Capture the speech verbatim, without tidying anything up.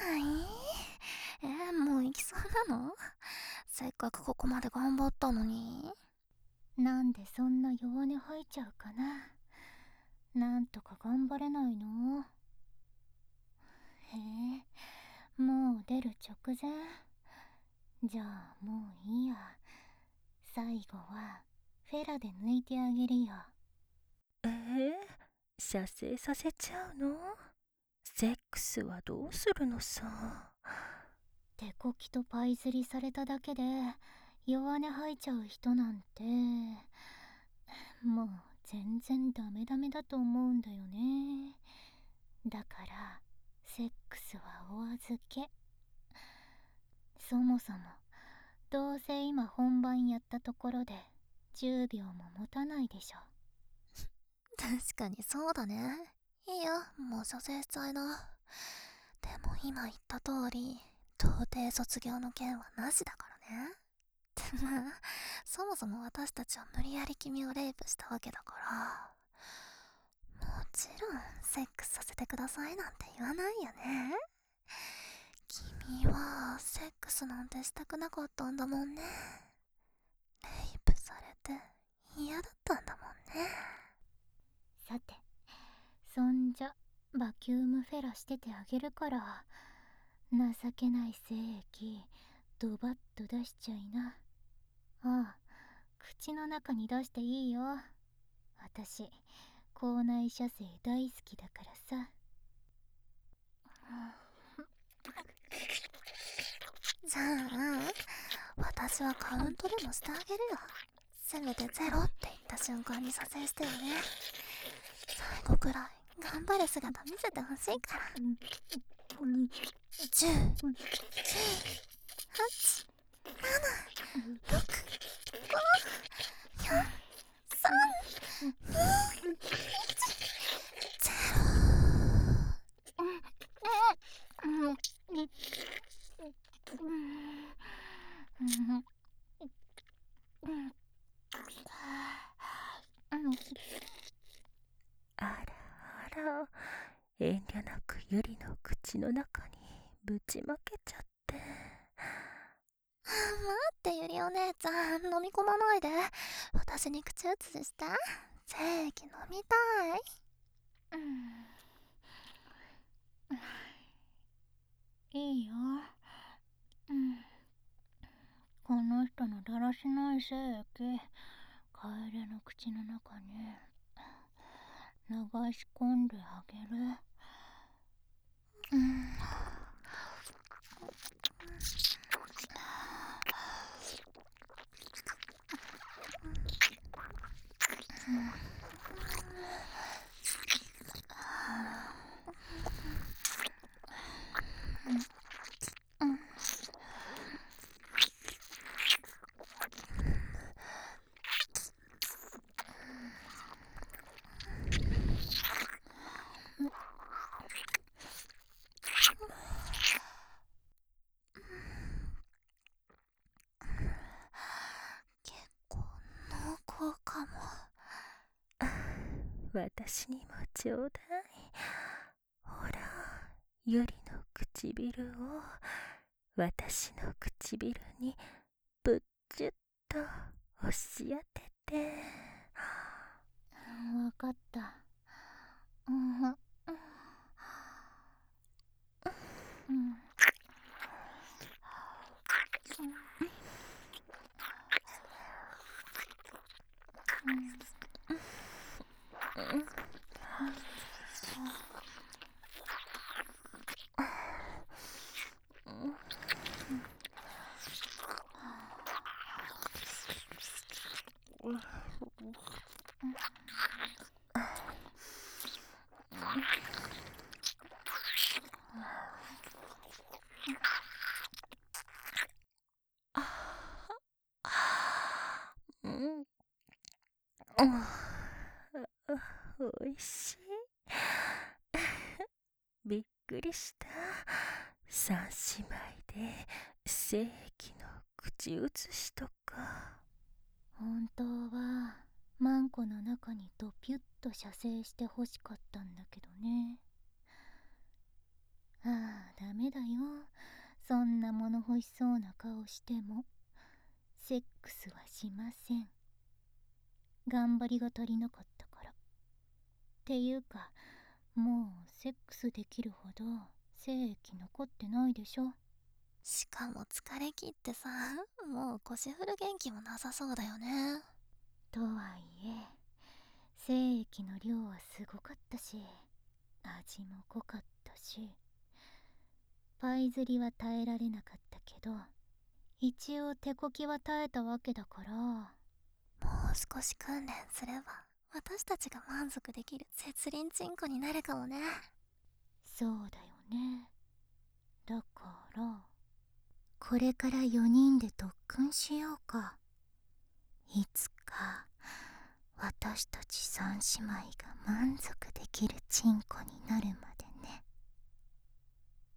えー、もう行きそうなの？せっかくここまで頑張ったのに。 なんでそんな弱音吐いちゃうかな。なんとか頑張れないの？へえ、もう出る直前。じゃあもういいや。最後はフェラで抜いてあげるよ。 えー、射精させちゃうの？セックスはどうするのさ。 手こきとパイ釣りされただけで弱音吐いちゃう人なんてもう全然ダメダメだと思うんだよね。だからセックスはお預け。そもそもどうせ今本番やったところでじゅうびょうも持たないでしょ。 確かにそうだね。いいよ、もう射精しちゃいな。でも今言った通り、童貞卒業の件はなしだからね。まあ、そもそも私たちは無理やり君をレイプしたわけだから、もちろんセックスさせてくださいなんて言わないよね。君はセックスなんてしたくなかったんだもんね。レイプされて嫌だったんだもんね。 さて、そんじゃバキュームフェラしててあげるから、情けない精液ドバッと出しちゃいな。ああ、口の中に出していいよ。私口内射精大好きだからさ。 じゃあ私はカウントでもしてあげるよ。せめてゼロって言った瞬間に射精してよね。最後くらい頑張る姿見せてほしいから。じゅう、きゅう、はち、なな、ろく、ご、よん、さん、に、いち、ゼあらあら、遠慮なくユリの口の中にぶちまけちゃって。 ロ。待ってゆりお姉ちゃん、飲み込まないで。私に口移しして。精液飲みたい。 いいよ。うん。この人のだらしない精液、カエルの口の中に流し込んであげる。 うん。結構濃厚かも。 私にもちょうだい。ほら、ユリの唇を私の唇にぶっちゅっと押し当てて。 わかった。うん、うん、うん。 うん、おいしい。びっくりした。三姉妹で精液の口移しとか。 本当はマンコの中にドピュッと射精してほしかったんだけどね。ああ、ダメだよ。 欲しそうな顔してもセックスはしません。頑張りが足りなかったから。っていうか、もうセックスできるほど精液残ってないでしょ。 しかも疲れ切ってさ、もう腰振る元気もなさそうだよね。 とはいえ、精液の量はすごかったし、味も濃かったし、パイ釣りは耐えられなかったけど、一応手こきは耐えたわけだから。 もう少し訓練すれば私たちが満足できる絶倫チンコになるかもね。 そうだよね。だからこれからよにんで特訓しようか。いつか私たち三姉妹が満足できるチンコになるま